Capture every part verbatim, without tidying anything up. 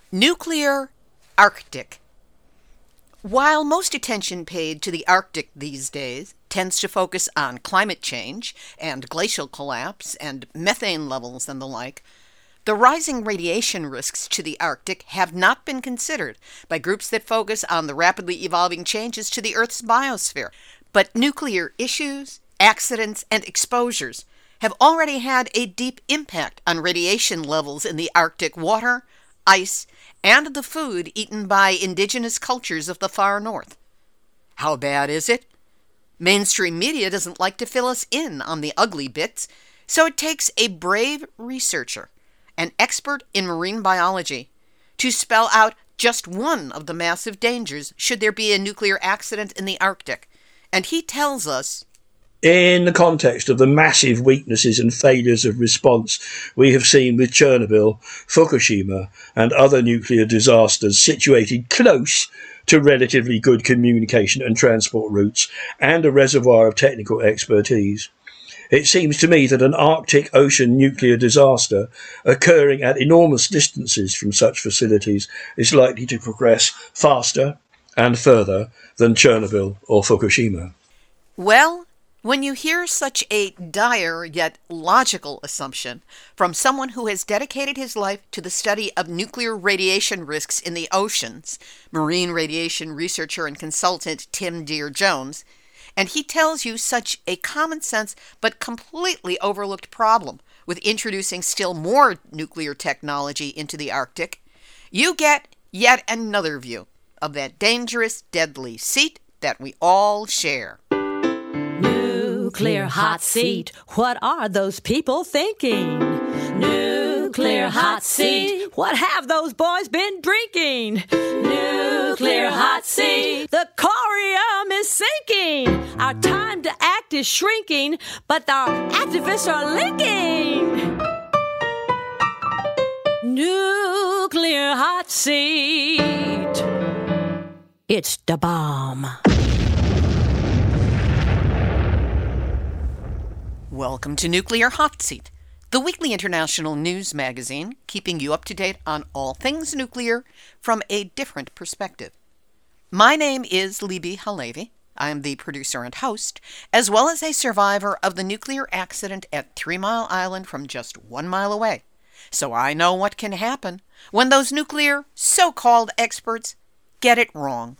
Nuclear Arctic. While most attention paid to the Arctic these days tends to focus on climate change and glacial collapse and methane levels and the like, the rising radiation risks to the Arctic have not been considered by groups that focus on the rapidly evolving changes to the Earth's biosphere. But nuclear issues, accidents, and exposures have already had a deep impact on radiation levels in the Arctic water, ice, and the food eaten by indigenous cultures of the far north. How bad is it? Mainstream media doesn't like to fill us in on the ugly bits, so it takes a brave researcher, an expert in marine biology, to spell out just one of the massive dangers should there be a nuclear accident in the Arctic. And he tells us, in the context of the massive weaknesses and failures of response we have seen with Chernobyl, Fukushima, and other nuclear disasters situated close to relatively good communication and transport routes and a reservoir of technical expertise, it seems to me that an Arctic Ocean nuclear disaster occurring at enormous distances from such facilities is likely to progress faster and further than Chernobyl or Fukushima. Well, when you hear such a dire yet logical assumption from someone who has dedicated his life to the study of nuclear radiation risks in the oceans, marine radiation researcher and consultant Tim Dear-Jones, and he tells you such a common sense but completely overlooked problem with introducing still more nuclear technology into the Arctic, you get yet another view of that dangerous, deadly seat that we all share. Nuclear hot seat, what are those people thinking? Nuclear hot seat, what have those boys been drinking? Nuclear hot seat, the corium is sinking. Our time to act is shrinking, but our activists are linking. Nuclear hot seat, it's the bomb. Welcome to Nuclear Hot Seat, the weekly international news magazine keeping you up to date on all things nuclear from a different perspective. My name is Libby Halevi. I am the producer and host, as well as a survivor of the nuclear accident at Three Mile Island from just one mile away. So I know what can happen when those nuclear so-called experts get it wrong.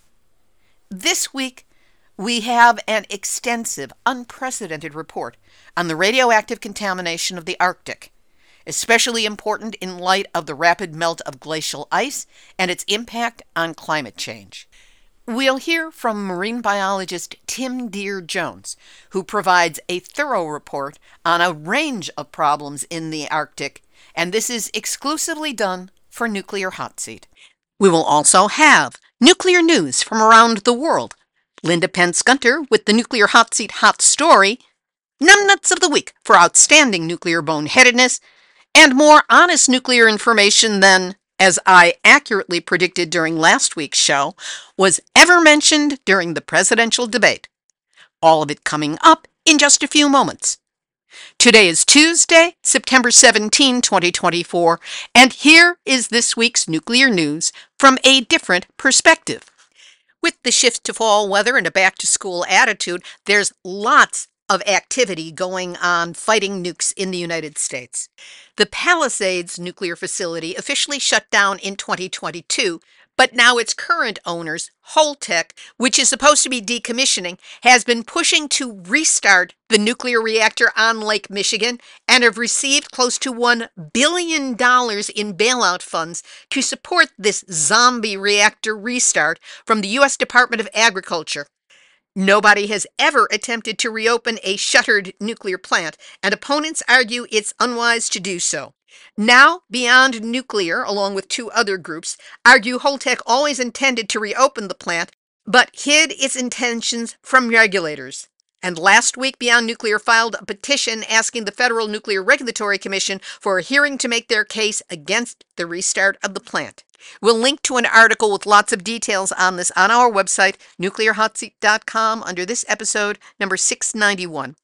This week, we have an extensive, unprecedented report on the radioactive contamination of the Arctic, especially important in light of the rapid melt of glacial ice and its impact on climate change. We'll hear from marine biologist Tim Dear-Jones, who provides a thorough report on a range of problems in the Arctic, and this is exclusively done for Nuclear Hot Seat. We will also have nuclear news from around the world, Linda Pence-Gunter with the Nuclear Hot Seat Hot Story, Numbnuts of the Week for outstanding nuclear boneheadedness, and more honest nuclear information than, as I accurately predicted during last week's show, was ever mentioned during the presidential debate. All of it coming up in just a few moments. Today is Tuesday, September seventeenth, twenty twenty-four, and here is this week's nuclear news from a different perspective. With the shift to fall weather and a back-to-school attitude, there's lots of activity going on fighting nukes in the United States. The Palisades nuclear facility officially shut down in twenty twenty-two, but now its current owners, Holtec, which is supposed to be decommissioning, has been pushing to restart the nuclear reactor on Lake Michigan and have received close to one billion dollars in bailout funds to support this zombie reactor restart from the U S Department of Agriculture. Nobody has ever attempted to reopen a shuttered nuclear plant, and opponents argue it's unwise to do so. Now, Beyond Nuclear, along with two other groups, argue Holtec always intended to reopen the plant, but hid its intentions from regulators. And last week, Beyond Nuclear filed a petition asking the Federal Nuclear Regulatory Commission for a hearing to make their case against the restart of the plant. We'll link to an article with lots of details on this on our website, nuclear hot seat dot com, under this episode, number six ninety-one.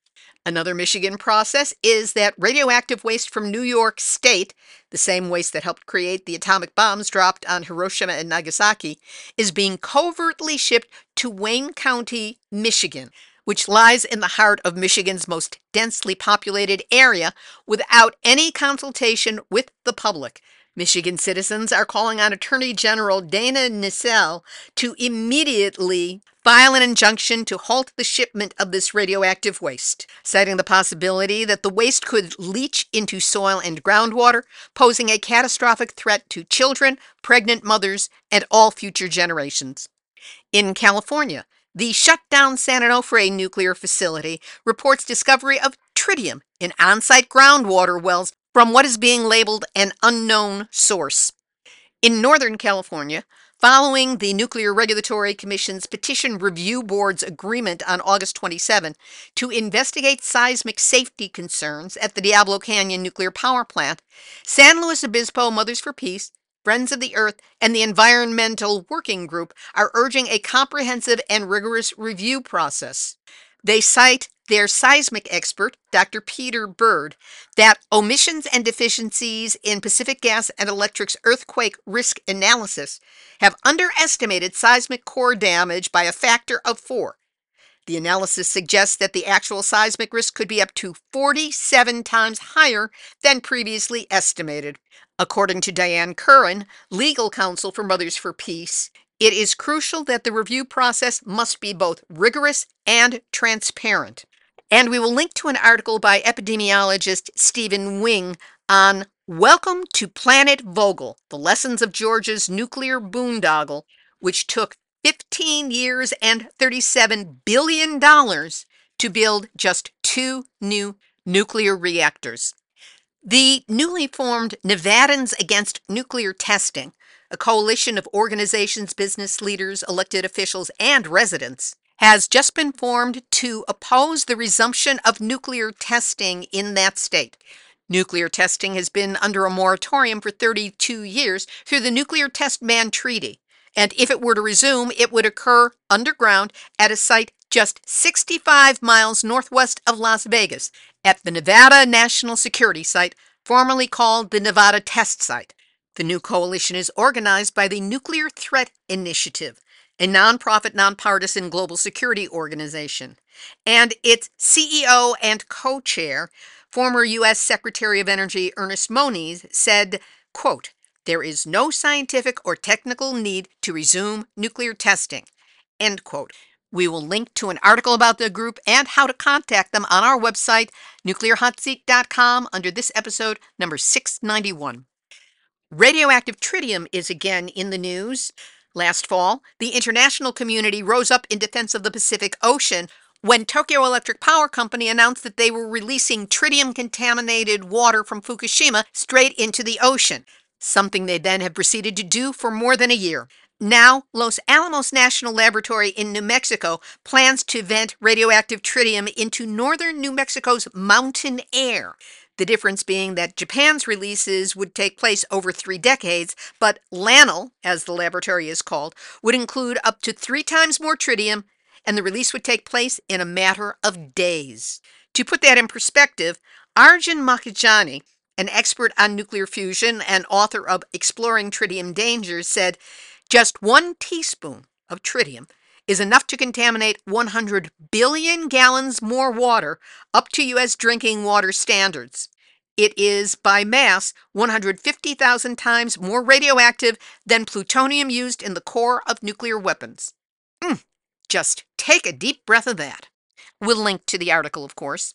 Another Michigan process is that radioactive waste from New York State, the same waste that helped create the atomic bombs dropped on Hiroshima and Nagasaki, is being covertly shipped to Wayne County, Michigan, which lies in the heart of Michigan's most densely populated area, without any consultation with the public. Michigan citizens are calling on Attorney General Dana Nessel to immediately file an injunction to halt the shipment of this radioactive waste, citing the possibility that the waste could leach into soil and groundwater, posing a catastrophic threat to children, pregnant mothers, and all future generations. In California, the shut-down San Onofre nuclear facility reports discovery of tritium in on-site groundwater wells from what is being labeled an unknown source. In Northern California, following the Nuclear Regulatory Commission's Petition Review Board's agreement on August twenty-seventh to investigate seismic safety concerns at the Diablo Canyon nuclear power plant, San Luis Obispo Mothers for Peace, Friends of the Earth, and the Environmental Working Group are urging a comprehensive and rigorous review process. They cite their seismic expert, Doctor Peter Bird, that omissions and deficiencies in Pacific Gas and Electric's earthquake risk analysis have underestimated seismic core damage by a factor of four. The analysis suggests that the actual seismic risk could be up to forty-seven times higher than previously estimated. According to Diane Curran, legal counsel for Mothers for Peace, it is crucial that the review process must be both rigorous and transparent. And we will link to an article by epidemiologist Stephen Wing on Welcome to Planet Vogel, the Lessons of Georgia's Nuclear Boondoggle, which took fifteen years and thirty-seven billion dollars to build just two new nuclear reactors. The newly formed Nevadans Against Nuclear Testing, a coalition of organizations, business leaders, elected officials, and residents, has just been formed to oppose the resumption of nuclear testing in that state. Nuclear testing has been under a moratorium for thirty-two years through the Nuclear Test Ban Treaty, and if it were to resume, it would occur underground at a site just sixty-five miles northwest of Las Vegas, at the Nevada National Security Site, formerly called the Nevada Test Site. The new coalition is organized by the Nuclear Threat Initiative, a nonprofit, nonpartisan global security organization, and its C E O and co-chair, former U S Secretary of Energy Ernest Moniz, said, quote, "There is no scientific or technical need to resume nuclear testing," end quote. We will link to an article about the group and how to contact them on our website, nuclear hot seat dot com, under this episode, number six ninety-one. Radioactive tritium is again in the news. Last fall, the international community rose up in defense of the Pacific Ocean when Tokyo Electric Power Company announced that they were releasing tritium-contaminated water from Fukushima straight into the ocean, something they then have proceeded to do for more than a year. Now, Los Alamos National Laboratory in New Mexico plans to vent radioactive tritium into northern New Mexico's mountain air. The difference being that Japan's releases would take place over three decades, but LANL, as the laboratory is called, would include up to three times more tritium, and the release would take place in a matter of days. To put that in perspective, Arjun Makhijani, an expert on nuclear fusion and author of Exploring Tritium Dangers, said, "Just one teaspoon of tritium is enough to contaminate one hundred billion gallons more water up to U S drinking water standards. It is, by mass, one hundred fifty thousand times more radioactive than plutonium used in the core of nuclear weapons." Mm, just take a deep breath of that. We'll link to the article, of course.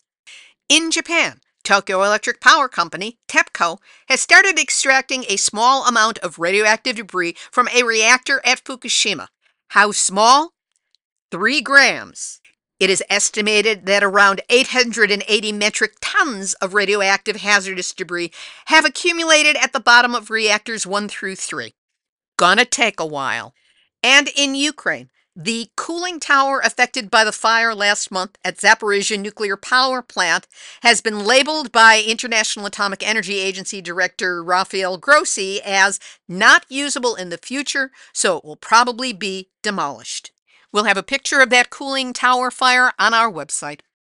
In Japan, Tokyo Electric Power Company, TEPCO, has started extracting a small amount of radioactive debris from a reactor at Fukushima. How small? Three grams. It is estimated that around eight hundred eighty metric tons of radioactive hazardous debris have accumulated at the bottom of reactors one through three. Gonna take a while. And in Ukraine, the cooling tower affected by the fire last month at Zaporizhzhia nuclear power plant has been labeled by International Atomic Energy Agency Director Rafael Grossi as not usable in the future, so it will probably be demolished. We'll have a picture of that cooling tower fire on our website.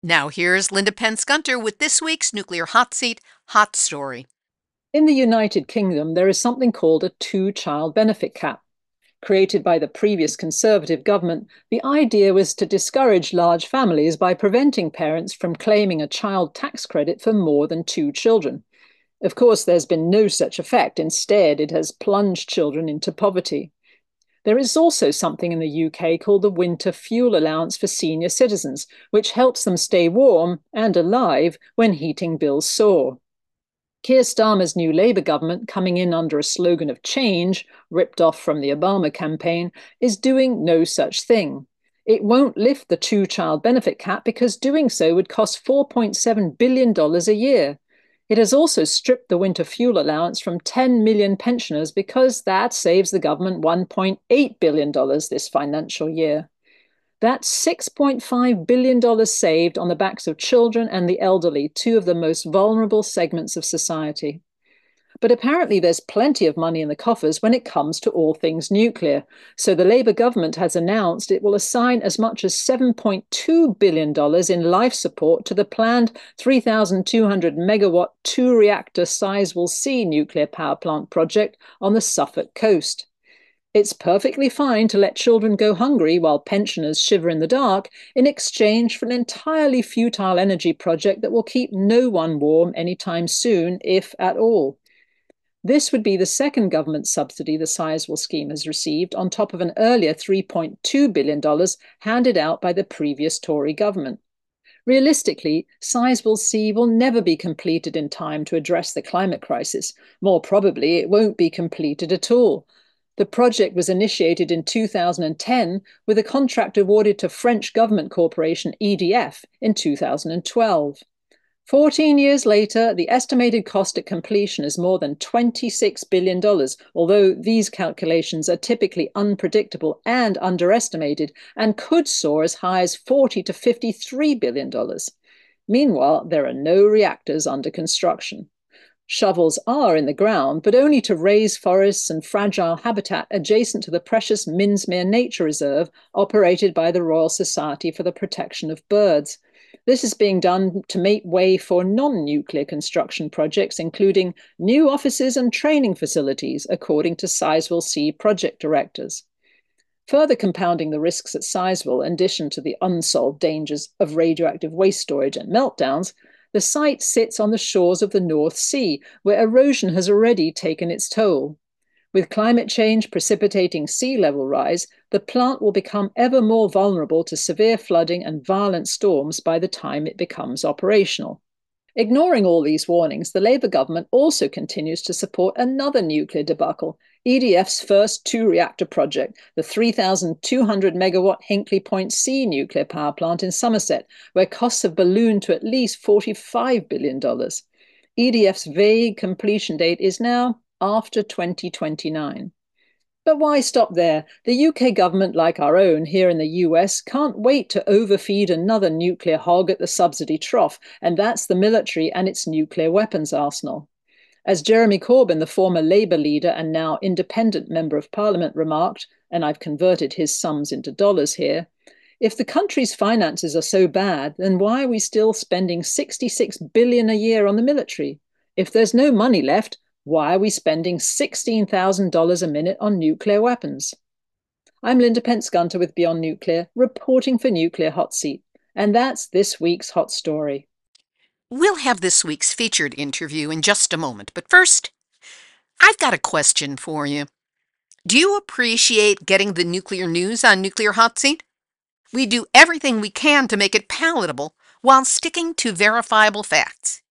Now here's Linda Pence Gunter with this week's Nuclear Hot Seat Hot Story. In the United Kingdom, there is something called a two-child benefit cap. Created by the previous Conservative government, the idea was to discourage large families by preventing parents from claiming a child tax credit for more than two children. Of course, there's been no such effect. Instead, it has plunged children into poverty. There is also something in the U K called the Winter Fuel Allowance for senior citizens, which helps them stay warm and alive when heating bills soar. Keir Starmer's new Labour government, coming in under a slogan of change, ripped off from the Obama campaign, is doing no such thing. It won't lift the two-child benefit cap because doing so would cost four point seven billion dollars a year. It has also stripped the winter fuel allowance from ten million pensioners because that saves the government one point eight billion dollars this financial year. That's six point five billion dollars saved on the backs of children and the elderly, two of the most vulnerable segments of society. But apparently there's plenty of money in the coffers when it comes to all things nuclear. So the Labour government has announced it will assign as much as seven point two billion dollars in life support to the planned three thousand two hundred megawatt two-reactor Sizewell C nuclear power plant project on the Suffolk coast. It's perfectly fine to let children go hungry while pensioners shiver in the dark in exchange for an entirely futile energy project that will keep no one warm anytime soon, if at all. This would be the second government subsidy the Sizewell scheme has received, on top of an earlier three point two billion dollars handed out by the previous Tory government. Realistically, Sizewell C will never be completed in time to address the climate crisis. More probably, it won't be completed at all. The project was initiated in two thousand ten with a contract awarded to French government corporation E D F in two thousand twelve. Fourteen years later, the estimated cost at completion is more than twenty-six billion dollars, although these calculations are typically unpredictable and underestimated and could soar as high as forty to fifty-three billion dollars. Meanwhile, there are no reactors under construction. Shovels are in the ground, but only to raise forests and fragile habitat adjacent to the precious Minsmere Nature Reserve operated by the Royal Society for the Protection of Birds. This is being done to make way for non-nuclear construction projects, including new offices and training facilities, according to Sizewell C project directors. Further compounding the risks at Sizewell, in addition to the unsolved dangers of radioactive waste storage and meltdowns, the site sits on the shores of the North Sea, where erosion has already taken its toll. With climate change precipitating sea level rise, the plant will become ever more vulnerable to severe flooding and violent storms by the time it becomes operational. Ignoring all these warnings, the Labour government also continues to support another nuclear debacle, E D F's first two-reactor project, the three thousand two hundred megawatt Hinkley Point C nuclear power plant in Somerset, where costs have ballooned to at least forty-five billion dollars. E D F's vague completion date is now after twenty twenty-nine. But why stop there? The U K government, like our own here in the U S, can't wait to overfeed another nuclear hog at the subsidy trough, and that's the military and its nuclear weapons arsenal. As Jeremy Corbyn, the former Labour leader and now independent Member of Parliament, remarked, and I've converted his sums into dollars here, if the country's finances are so bad, then why are we still spending sixty-six billion dollars a year on the military? If there's no money left, why are we spending sixteen thousand dollars a minute on nuclear weapons? I'm Linda Pence Gunter with Beyond Nuclear, reporting for Nuclear Hot Seat. And that's this week's hot story. We'll have this week's featured interview in just a moment, but first, I've got a question for you. Do you appreciate getting the nuclear news on Nuclear Hot Seat? We do everything we can to make it palatable while sticking to verifiable facts.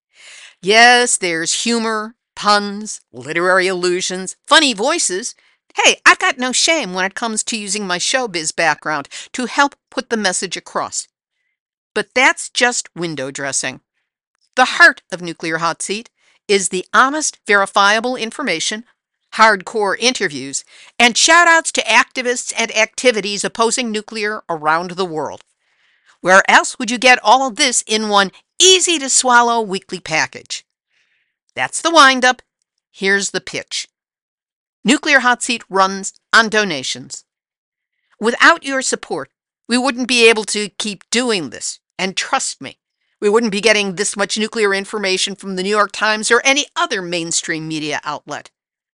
Yes, there's humor, puns, literary allusions, funny voices. Hey, I've got no shame when it comes to using my showbiz background to help put the message across. But that's just window dressing. The heart of Nuclear Hot Seat is the honest, verifiable information, hardcore interviews, and shout-outs to activists and activities opposing nuclear around the world. Where else would you get all of this in one easy-to-swallow weekly package? That's the wind-up. Here's the pitch. Nuclear Hot Seat runs on donations. Without your support, we wouldn't be able to keep doing this. And trust me, We wouldn't be getting this much nuclear information from the New York Times or any other mainstream media outlet.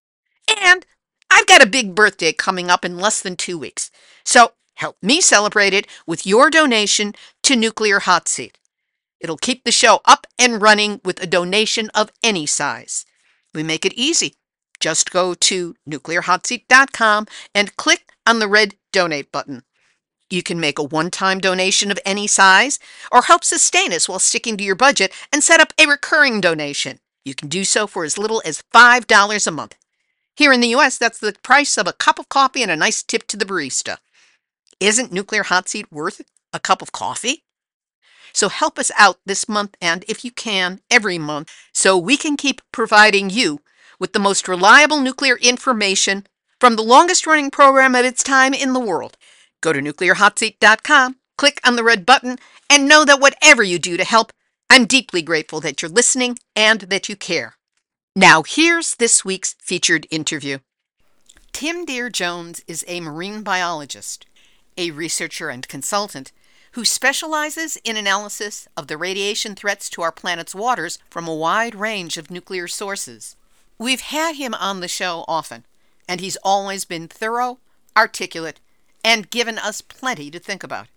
And I've got a big birthday coming up in less than two weeks, so help me celebrate it with your donation to Nuclear Hot Seat. It'll keep the show up and running with a donation of any size. We make it easy. Just go to nuclear hot seat dot com and click on the red donate button. You can make a one-time donation of any size or help sustain us while sticking to your budget and set up a recurring donation. You can do so for as little as five dollars a month. Here in the U S, that's the price of a cup of coffee and a nice tip to the barista. Isn't Nuclear Hot Seat worth a cup of coffee? So help us out this month and, if you can, every month, so we can keep providing you with the most reliable nuclear information from the longest-running program of its time in the world. Go to nuclear hot seat dot com, click on the red button, and know that whatever you do to help, I'm deeply grateful that you're listening and that you care. Now here's this week's featured interview. Tim Dear-Jones is a marine biologist, a researcher and consultant who specializes in analysis of the radiation threats to our planet's waters from a wide range of nuclear sources. We've had him on the show often, and he's always been thorough, articulate, and given us plenty to think about.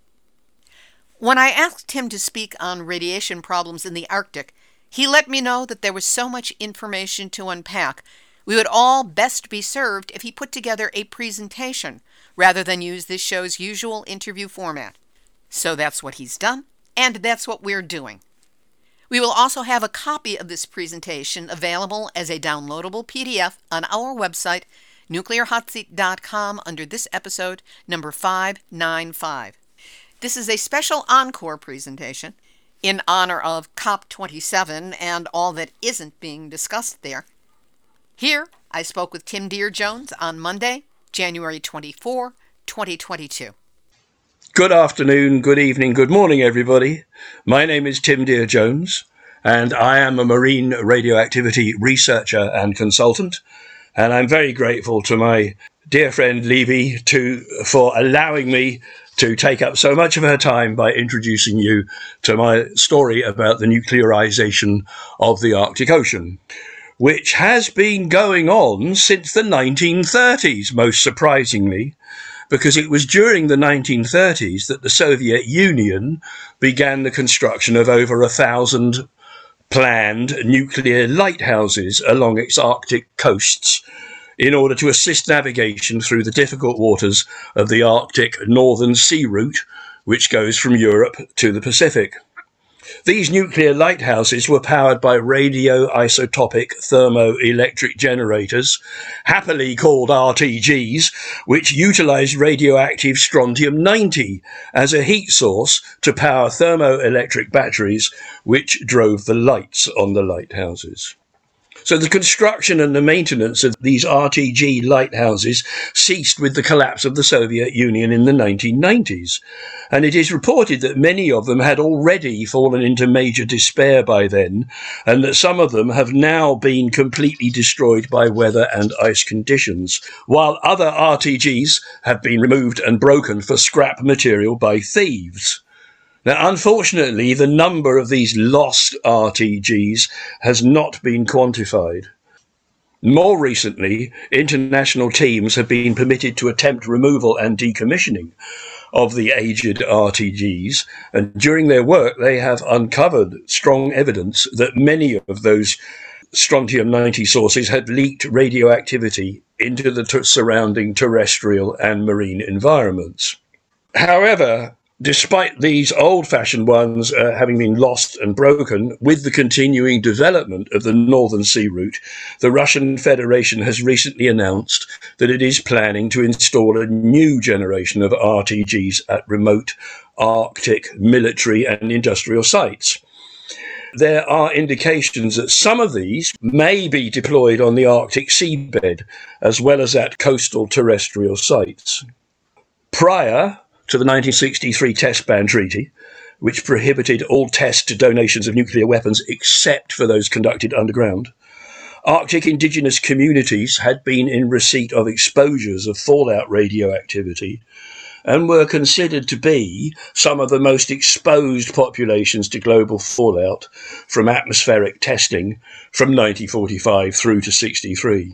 When I asked him to speak on radiation problems in the Arctic, he let me know that there was so much information to unpack, we would all best be served if he put together a presentation rather than use this show's usual interview format. So that's what he's done, and that's what we're doing. We will also have a copy of this presentation available as a downloadable P D F on our website, nuclear hot seat dot com, under this episode, number five ninety-five. This is a special encore presentation in honor of COP twenty-seven and all that isn't being discussed there. Here, I spoke with Tim Dear-Jones on Monday, January twenty-fourth, twenty twenty-two. Good afternoon, good evening, good morning, everybody. My name is Tim Dear-Jones, and I am a marine radioactivity researcher and consultant. And I'm very grateful to my dear friend Levy to for allowing me to take up so much of her time by introducing you to my story about the nuclearization of the Arctic Ocean, which has been going on since the nineteen thirties, most surprisingly, because it was during the nineteen thirties that the Soviet Union began the construction of over a thousand planned nuclear lighthouses along its Arctic coasts in order to assist navigation through the difficult waters of the Arctic Northern Sea Route, which goes from Europe to the Pacific. These nuclear lighthouses were powered by radioisotopic thermoelectric generators, happily called R T Gs, which utilized radioactive strontium ninety as a heat source to power thermoelectric batteries, which drove the lights on the lighthouses. So the construction and the maintenance of these R T G lighthouses ceased with the collapse of the Soviet Union in the nineteen nineties, and it is reported that many of them had already fallen into major despair by then, and that some of them have now been completely destroyed by weather and ice conditions, while other R T Gs have been removed and broken for scrap material by thieves. Now, unfortunately, the number of these lost R T Gs has not been quantified. More recently, international teams have been permitted to attempt removal and decommissioning of the aged R T Gs, and during their work they have uncovered strong evidence that many of those strontium ninety sources had leaked radioactivity into the t- surrounding terrestrial and marine environments. However, despite these old-fashioned ones uh, having been lost and broken, with the continuing development of the Northern Sea Route, the Russian Federation has recently announced that it is planning to install a new generation of R T Gs at remote Arctic military and industrial sites. There are indications that some of these may be deployed on the Arctic seabed, as well as at coastal terrestrial sites. Prior to the nineteen sixty-three Test Ban Treaty, which prohibited all test donations of nuclear weapons except for those conducted underground, Arctic indigenous communities had been in receipt of exposures of fallout radioactivity and were considered to be some of the most exposed populations to global fallout from atmospheric testing from nineteen forty-five through to sixty-three.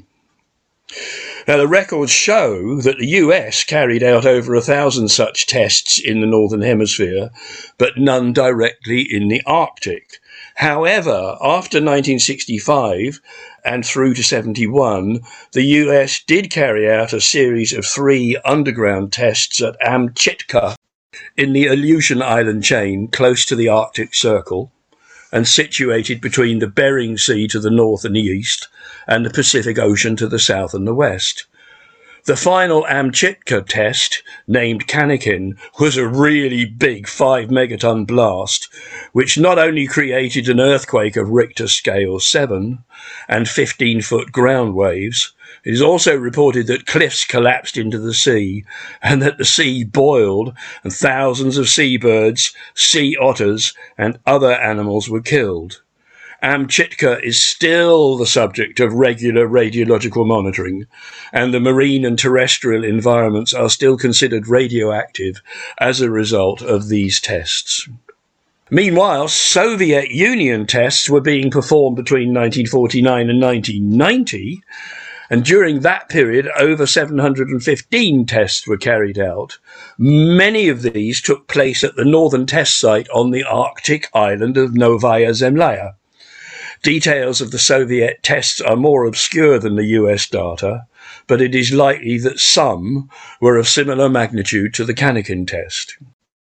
Now, the records show that the U S carried out over a thousand such tests in the Northern Hemisphere, but none directly in the Arctic. However, after nineteen sixty-five and through to seventy-one, the U S did carry out a series of three underground tests at Amchitka in the Aleutian Island chain close to the Arctic Circle and situated between the Bering Sea to the north and the east and the Pacific Ocean to the south and the west. The final Amchitka test, named Kanikin, was a really big five megaton blast, which not only created an earthquake of Richter scale seven and fifteen foot ground waves, it is also reported that cliffs collapsed into the sea and that the sea boiled and thousands of seabirds, sea otters and other animals were killed. Amchitka is still the subject of regular radiological monitoring, and the marine and terrestrial environments are still considered radioactive as a result of these tests. Meanwhile, Soviet Union tests were being performed between nineteen forty-nine and nineteen ninety, and during that period over seven hundred fifteen tests were carried out. Many of these took place at the northern test site on the Arctic island of Novaya Zemlya. Details of the Soviet tests are more obscure than the U S data, but it is likely that some were of similar magnitude to the Kanikin test.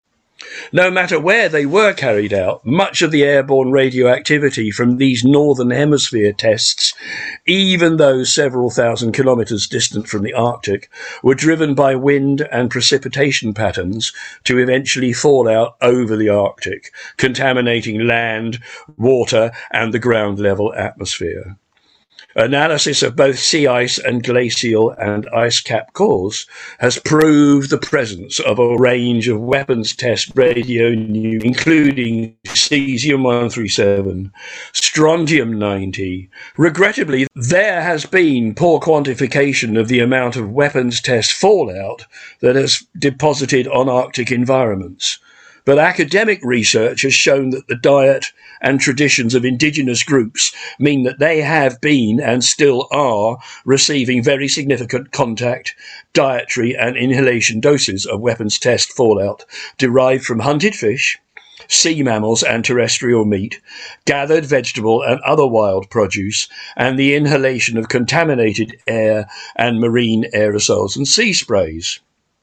No matter where they were carried out, much of the airborne radioactivity from these Northern Hemisphere tests, even those several thousand kilometres distant from the Arctic, were driven by wind and precipitation patterns to eventually fall out over the Arctic, contaminating land, water and the ground level atmosphere. Analysis of both sea ice and glacial and ice cap cores has proved the presence of a range of weapons test radionuclides, including cesium one thirty-seven, strontium ninety. Regrettably, there has been poor quantification of the amount of weapons test fallout that has deposited on Arctic environments. But academic research has shown that the diet and traditions of indigenous groups mean that they have been and still are receiving very significant contact, dietary and inhalation doses of weapons test fallout derived from hunted fish, sea mammals and terrestrial meat, gathered vegetable and other wild produce, and the inhalation of contaminated air and marine aerosols and sea sprays.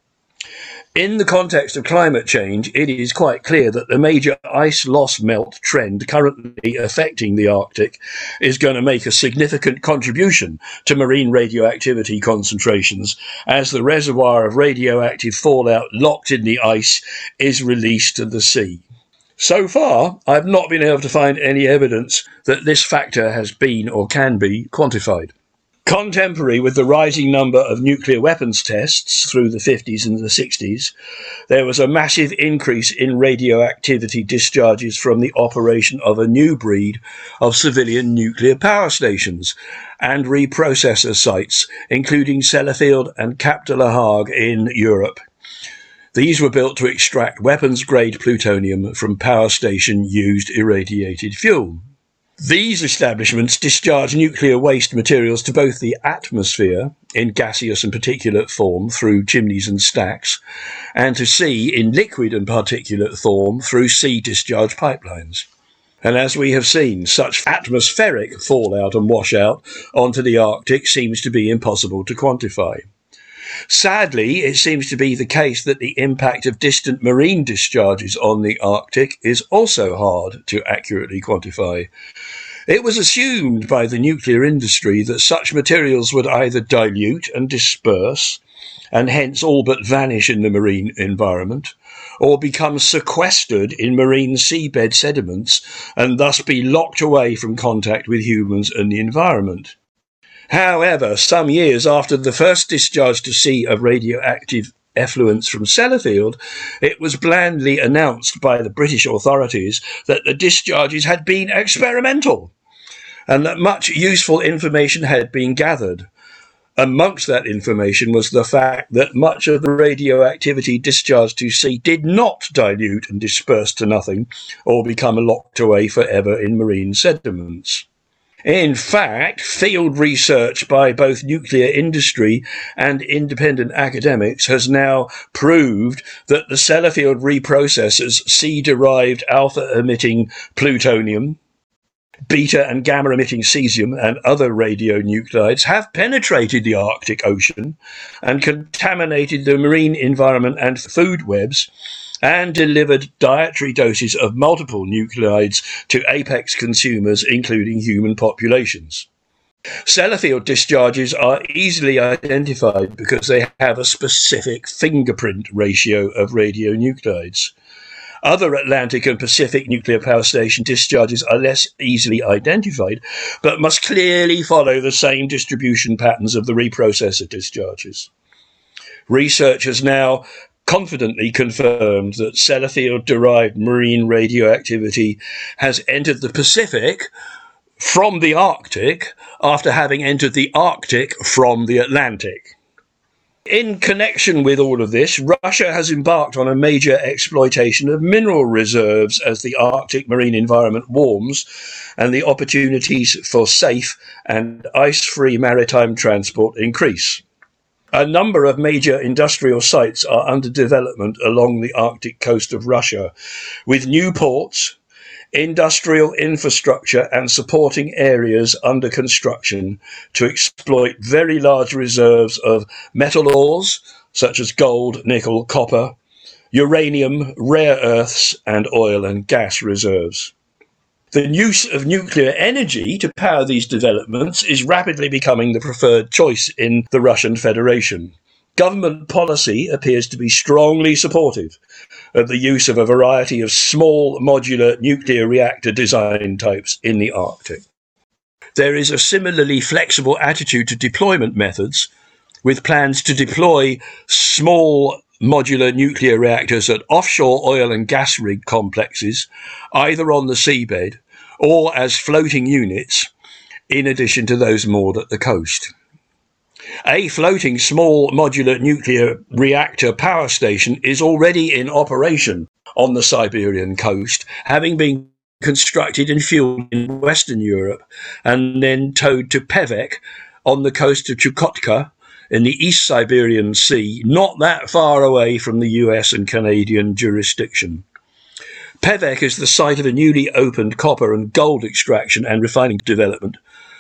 In the context of climate change, it is quite clear that the major ice loss melt trend currently affecting the Arctic is going to make a significant contribution to marine radioactivity concentrations as the reservoir of radioactive fallout locked in the ice is released to the sea. So far, I've not been able to find any evidence that this factor has been or can be quantified. Contemporary with the rising number of nuclear weapons tests through the fifties and the sixties, there was a massive increase in radioactivity discharges from the operation of a new breed of civilian nuclear power stations and reprocessor sites, including Sellafield and Cap de la Hague in Europe. These were built to extract weapons-grade plutonium from power station-used irradiated fuel. These establishments discharge nuclear waste materials to both the atmosphere in gaseous and particulate form through chimneys and stacks, and to sea in liquid and particulate form through sea discharge pipelines. And as we have seen, such atmospheric fallout and washout onto the Arctic seems to be impossible to quantify. Sadly, it seems to be the case that the impact of distant marine discharges on the Arctic is also hard to accurately quantify. It was assumed by the nuclear industry that such materials would either dilute and disperse, and hence all but vanish in the marine environment, or become sequestered in marine seabed sediments and thus be locked away from contact with humans and the environment. However, some years after the first discharge to sea of radioactive effluents from Sellafield, it was blandly announced by the British authorities that the discharges had been experimental and that much useful information had been gathered. Amongst that information was the fact that much of the radioactivity discharged to sea did not dilute and disperse to nothing or become locked away forever in marine sediments. In fact, field research by both nuclear industry and independent academics has now proved that the Sellafield reprocessors sea-derived alpha-emitting plutonium, beta and gamma-emitting cesium and other radionuclides have penetrated the Arctic Ocean and contaminated the marine environment and food webs, and delivered dietary doses of multiple nuclides to apex consumers, including human populations. Sellafield discharges are easily identified because they have a specific fingerprint ratio of radionuclides. Other Atlantic and Pacific nuclear power station discharges are less easily identified, but must clearly follow the same distribution patterns of the reprocessor discharges. Research has now confidently confirmed that Sellafield-derived marine radioactivity has entered the Pacific from the Arctic after having entered the Arctic from the Atlantic. In connection with all of this, Russia has embarked on a major exploitation of mineral reserves as the Arctic marine environment warms and the opportunities for safe and ice-free maritime transport increase. A number of major industrial sites are under development along the Arctic coast of Russia, with new ports, industrial infrastructure and supporting areas under construction to exploit very large reserves of metal ores such as gold, nickel, copper, uranium, rare earths and oil and gas reserves. The use of nuclear energy to power these developments is rapidly becoming the preferred choice in the Russian Federation. Government policy appears to be strongly supportive of the use of a variety of small modular nuclear reactor design types in the Arctic. There is a similarly flexible attitude to deployment methods, with plans to deploy small modular nuclear reactors at offshore oil and gas rig complexes, either on the seabed or as floating units, in addition to those moored at the coast. A floating small modular nuclear reactor power station is already in operation on the Siberian coast, having been constructed and fueled in Western Europe and then towed to Pevek on the coast of Chukotka in the East Siberian Sea, not that far away from the U S and Canadian jurisdiction. Pevek is the site of a newly opened copper and gold extraction and refining development,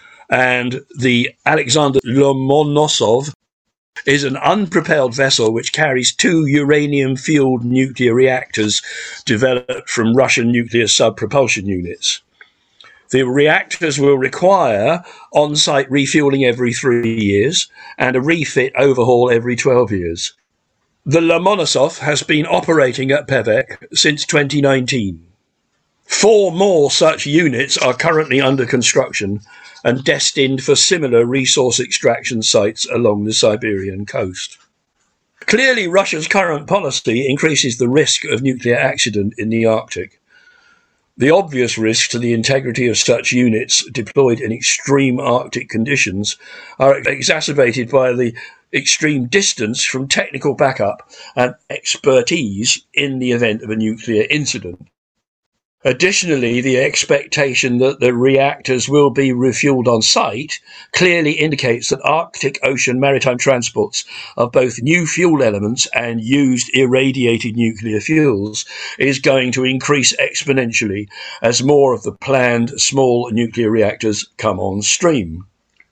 and the Alexander Lomonosov is an unpropelled vessel which carries two uranium-fueled nuclear reactors developed from Russian nuclear sub-propulsion units. The reactors will require on-site refueling every three years and a refit overhaul every twelve years. The Lomonosov has been operating at Pevek since twenty nineteen. Four more such units are currently under construction and destined for similar resource extraction sites along the Siberian coast. Clearly, Russia's current policy increases the risk of nuclear accident in the Arctic. The obvious risks to the integrity of such units deployed in extreme Arctic conditions are exacerbated by the extreme distance from technical backup and expertise in the event of a nuclear incident. Additionally, the expectation that the reactors will be refueled on site clearly indicates that Arctic Ocean maritime transports of both new fuel elements and used irradiated nuclear fuels is going to increase exponentially as more of the planned small nuclear reactors come on stream.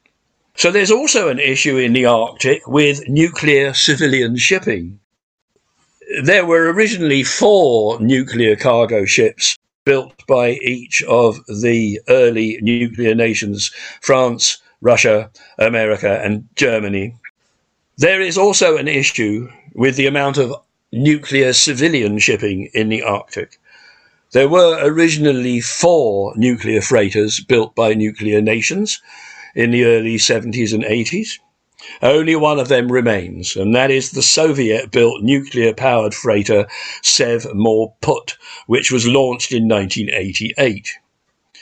So there's also an issue in the Arctic with nuclear civilian shipping. There were originally four nuclear cargo ships built by each of the early nuclear nations, France, Russia, America, and Germany. There is also an issue with the amount of nuclear civilian shipping in the Arctic. There were originally four nuclear freighters built by nuclear nations in the early seventies and eighties. Only one of them remains, and that is the Soviet-built nuclear-powered freighter Sevmorput, which was launched in nineteen eighty-eight.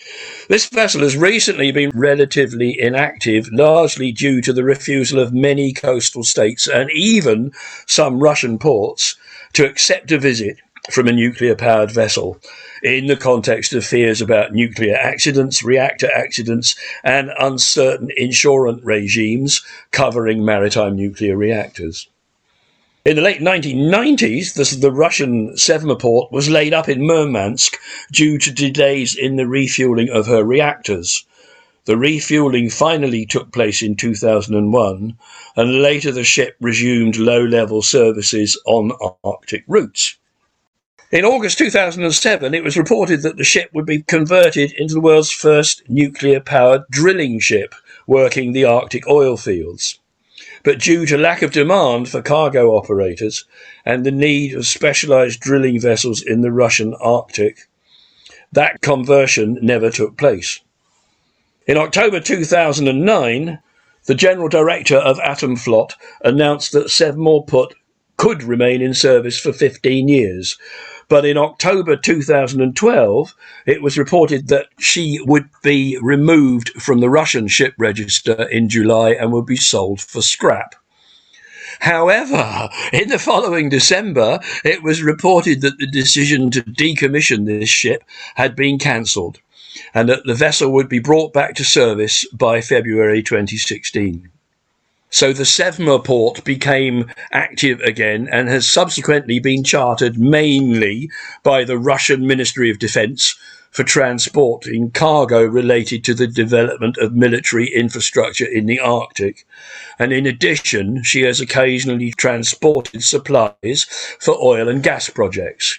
This vessel has recently been relatively inactive, largely due to the refusal of many coastal states and even some Russian ports to accept a visit from a nuclear-powered vessel in the context of fears about nuclear accidents, reactor accidents, and uncertain insurance regimes covering maritime nuclear reactors. In the late nineteen nineties, the, the Russian Sevastopol was laid up in Murmansk due to delays in the refuelling of her reactors. The refuelling finally took place in two thousand one, and later the ship resumed low-level services on Arctic routes. In August two thousand seven, it was reported that the ship would be converted into the world's first nuclear-powered drilling ship working the Arctic oil fields. But due to lack of demand for cargo operators and the need of specialised drilling vessels in the Russian Arctic, that conversion never took place. In October two thousand nine, the General Director of Atomflot announced that Sevastopol could remain in service for fifteen years. But in October two thousand twelve, it was reported that she would be removed from the Russian ship register in July and would be sold for scrap. However, in the following December, it was reported that the decision to decommission this ship had been cancelled and that the vessel would be brought back to service by February twenty sixteen. So the Sevastopol became active again and has subsequently been chartered mainly by the Russian Ministry of Defence for transporting cargo related to the development of military infrastructure in the Arctic. And in addition, she has occasionally transported supplies for oil and gas projects.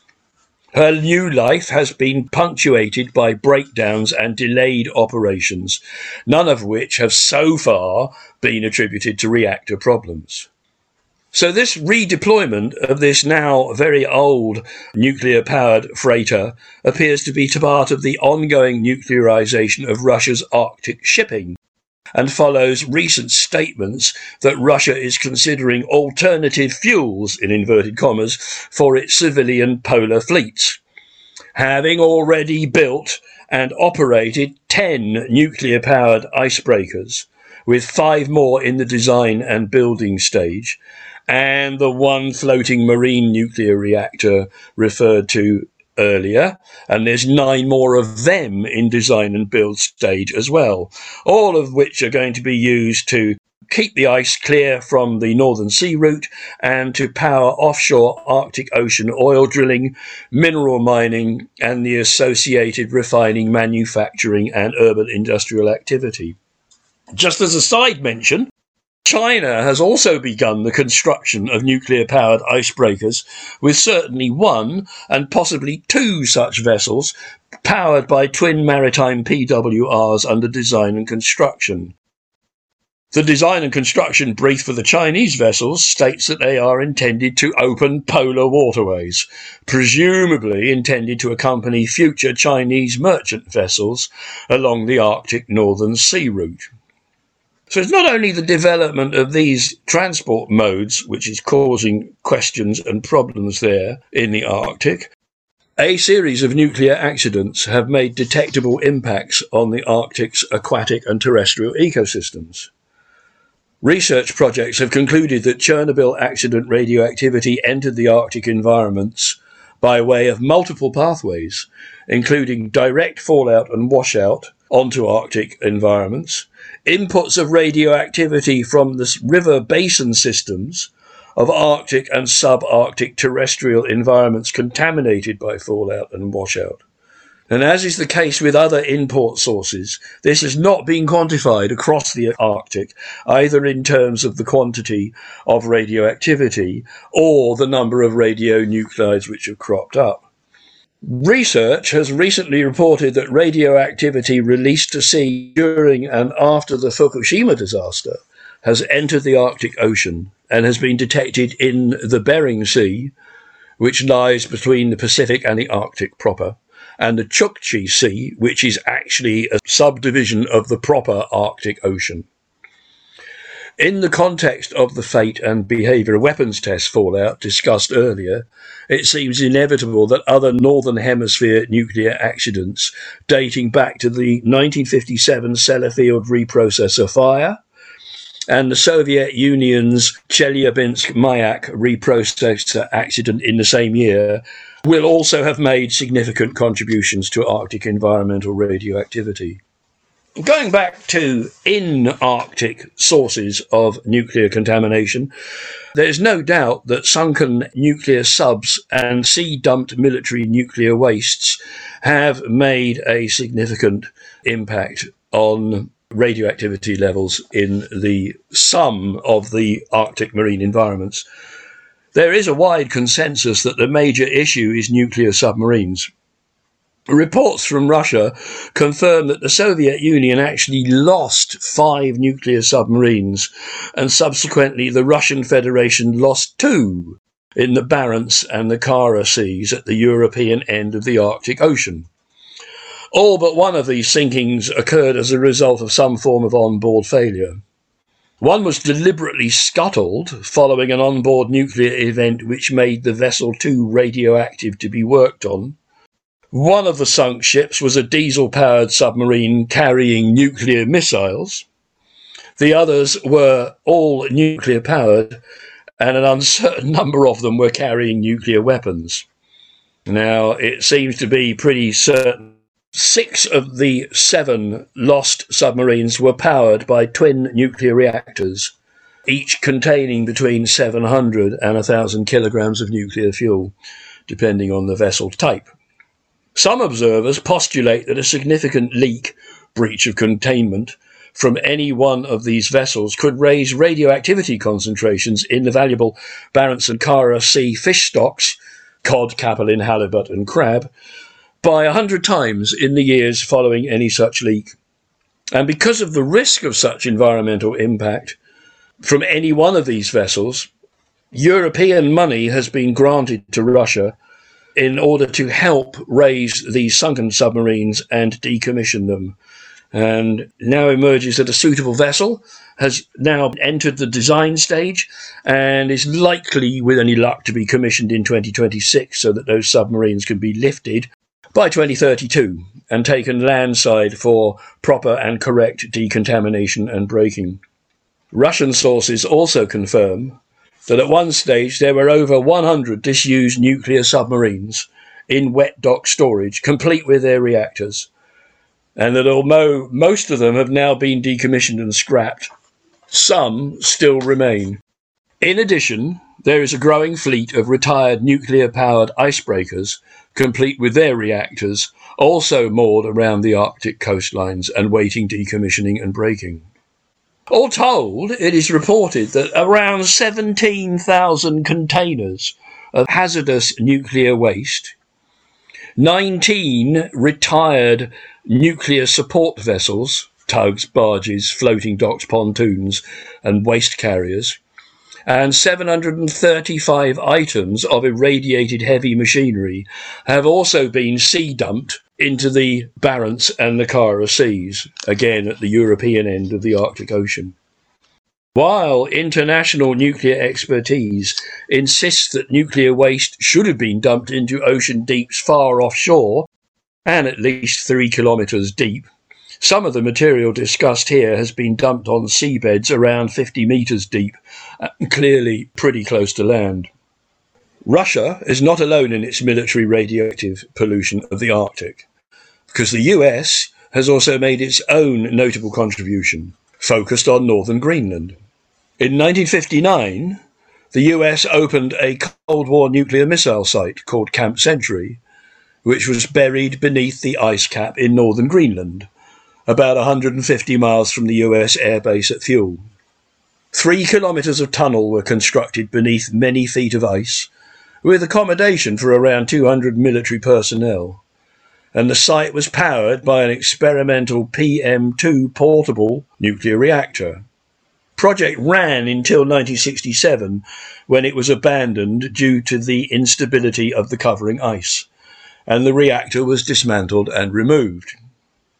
Her new life has been punctuated by breakdowns and delayed operations, none of which have so far been attributed to reactor problems. So this redeployment of this now very old nuclear-powered freighter appears to be part of the ongoing nuclearization of Russia's Arctic shipping, and follows recent statements that Russia is considering alternative fuels, in inverted commas, for its civilian polar fleets, having already built and operated ten nuclear-powered icebreakers, with five more in the design and building stage, and the one floating marine nuclear reactor referred to earlier, and there's nine more of them in design and build stage as well, all of which are going to be used to keep the ice clear from the Northern Sea route and to power offshore Arctic Ocean oil drilling, mineral mining, and the associated refining, manufacturing, and urban industrial activity. Just as a side mention, China has also begun the construction of nuclear-powered icebreakers, with certainly one and possibly two such vessels powered by twin maritime P W Rs under design and construction. The design and construction brief for the Chinese vessels states that they are intended to open polar waterways, presumably intended to accompany future Chinese merchant vessels along the Arctic Northern Sea route. So it's not only the development of these transport modes which is causing questions and problems there in the Arctic. A series of nuclear accidents have made detectable impacts on the Arctic's aquatic and terrestrial ecosystems. Research projects have concluded that Chernobyl accident radioactivity entered the Arctic environments by way of multiple pathways, including direct fallout and washout onto Arctic environments, inputs of radioactivity from the river basin systems of Arctic and subarctic terrestrial environments contaminated by fallout and washout. And as is the case with other import sources, this has not been quantified across the Arctic, either in terms of the quantity of radioactivity or the number of radionuclides which have cropped up. Research has recently reported that radioactivity released to sea during and after the Fukushima disaster has entered the Arctic Ocean and has been detected in the Bering Sea, which lies between the Pacific and the Arctic proper, and the Chukchi Sea, which is actually a subdivision of the proper Arctic Ocean. In the context of the fate and behaviour of weapons test fallout discussed earlier, it seems inevitable that other Northern Hemisphere nuclear accidents dating back to the nineteen fifty-seven Sellafield reprocessor fire and the Soviet Union's Chelyabinsk-Mayak reprocessor accident in the same year will also have made significant contributions to Arctic environmental radioactivity. Going back to in-Arctic sources of nuclear contamination, there is no doubt that sunken nuclear subs and sea-dumped military nuclear wastes have made a significant impact on radioactivity levels in the sum of the Arctic marine environments. There is a wide consensus that the major issue is nuclear submarines. Reports from Russia confirm that the Soviet Union actually lost five nuclear submarines, and subsequently the Russian Federation lost two in the Barents and the Kara Seas at the European end of the Arctic Ocean. All but one of these sinkings occurred as a result of some form of on-board failure. One was deliberately scuttled following an on-board nuclear event which made the vessel too radioactive to be worked on. One of the sunk ships was a diesel-powered submarine carrying nuclear missiles. The others were all nuclear-powered, and an uncertain number of them were carrying nuclear weapons. Now, it seems to be pretty certain six of the seven lost submarines were powered by twin nuclear reactors, each containing between seven hundred and one thousand kilograms of nuclear fuel, depending on the vessel type. Some observers postulate that a significant leak, breach of containment, from any one of these vessels could raise radioactivity concentrations in the valuable Barents and Kara Sea fish stocks, cod, capelin, halibut and crab, by a hundred times in the years following any such leak. And because of the risk of such environmental impact from any one of these vessels, European money has been granted to Russia in order to help raise these sunken submarines and decommission them. And now emerges that a suitable vessel has now entered the design stage and is likely, with any luck, to be commissioned in twenty twenty-six so that those submarines can be lifted by twenty thirty-two and taken landside for proper and correct decontamination and breaking. Russian sources also confirm that at one stage there were over one hundred disused nuclear submarines in wet dock storage, complete with their reactors, and that although most of them have now been decommissioned and scrapped, some still remain. In addition, there is a growing fleet of retired nuclear-powered icebreakers, complete with their reactors, also moored around the Arctic coastlines and waiting decommissioning and breaking. All told, it is reported that around seventeen thousand containers of hazardous nuclear waste, nineteen retired nuclear support vessels, tugs, barges, floating docks, pontoons and waste carriers, and seven hundred thirty-five items of irradiated heavy machinery have also been sea dumped into the Barents and the Kara Seas, again at the European end of the Arctic Ocean. While international nuclear expertise insists that nuclear waste should have been dumped into ocean deeps far offshore and at least three kilometres deep, some of the material discussed here has been dumped on seabeds around fifty metres deep, clearly pretty close to land. Russia is not alone in its military radioactive pollution of the Arctic, because the U S has also made its own notable contribution, focused on northern Greenland. In nineteen fifty-nine, the U S opened a Cold War nuclear missile site called Camp Century, which was buried beneath the ice cap in northern Greenland, about one hundred fifty miles from the U S airbase at Thule. Three kilometres of tunnel were constructed beneath many feet of ice, with accommodation for around two hundred military personnel, and the site was powered by an experimental P M two portable nuclear reactor. Project ran until nineteen sixty-seven, when it was abandoned due to the instability of the covering ice, and the reactor was dismantled and removed.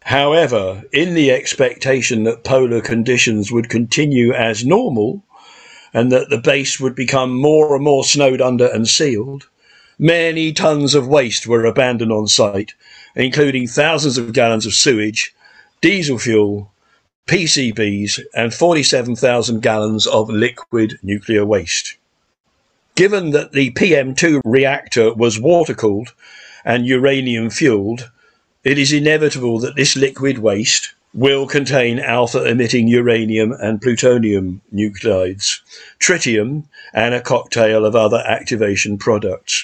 However, in the expectation that polar conditions would continue as normal and that the base would become more and more snowed under and sealed, many tons of waste were abandoned on site, including thousands of gallons of sewage, diesel fuel, P C Bs, and forty-seven thousand gallons of liquid nuclear waste. Given that the P M two reactor was water-cooled and uranium-fueled, it is inevitable that this liquid waste will contain alpha-emitting uranium and plutonium nuclides, tritium, and a cocktail of other activation products.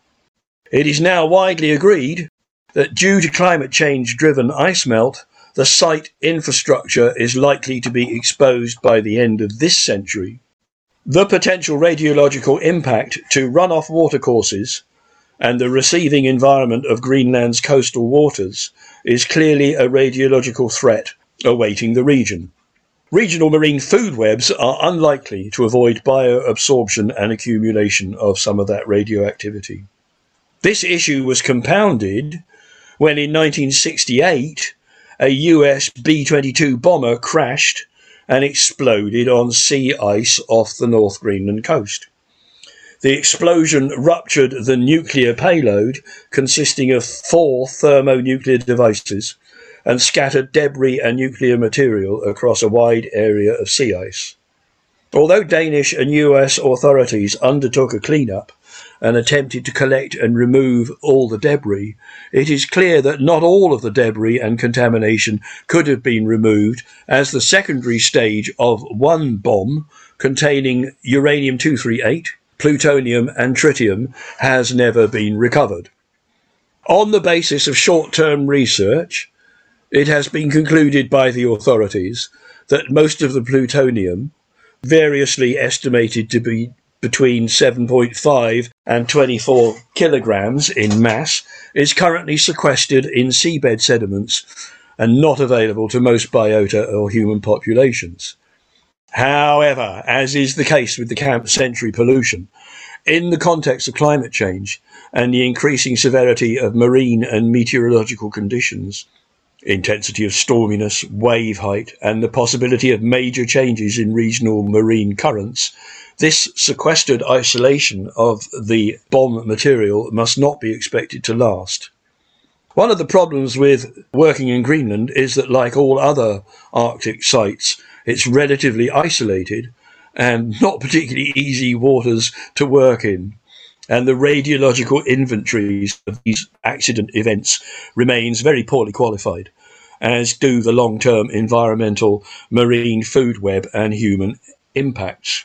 It is now widely agreed that due to climate change-driven ice melt, the site infrastructure is likely to be exposed by the end of this century. The potential radiological impact to runoff watercourses and the receiving environment of Greenland's coastal waters is clearly a radiological threat awaiting the region. Regional marine food webs are unlikely to avoid bioabsorption and accumulation of some of that radioactivity. This issue was compounded when in nineteen sixty-eight a U S B twenty-two bomber crashed and exploded on sea ice off the North Greenland coast. The explosion ruptured the nuclear payload consisting of four thermonuclear devices and scattered debris and nuclear material across a wide area of sea ice. Although Danish and U S authorities undertook a cleanup and attempted to collect and remove all the debris, it is clear that not all of the debris and contamination could have been removed, as the secondary stage of one bomb containing uranium two thirty-eight, plutonium and tritium has never been recovered. On the basis of short-term research, it has been concluded by the authorities that most of the plutonium, variously estimated to be between seven point five and twenty-four kilograms in mass, is currently sequestered in seabed sediments and not available to most biota or human populations. However, as is the case with the Camp Century pollution, in the context of climate change and the increasing severity of marine and meteorological conditions, intensity of storminess, wave height, and the possibility of major changes in regional marine currents, this sequestered isolation of the bomb material must not be expected to last. One of the problems with working in Greenland is that, like all other Arctic sites, it's relatively isolated and not particularly easy waters to work in, and the radiological inventories of these accident events remains very poorly qualified, as do the long-term environmental, marine food web and human impacts.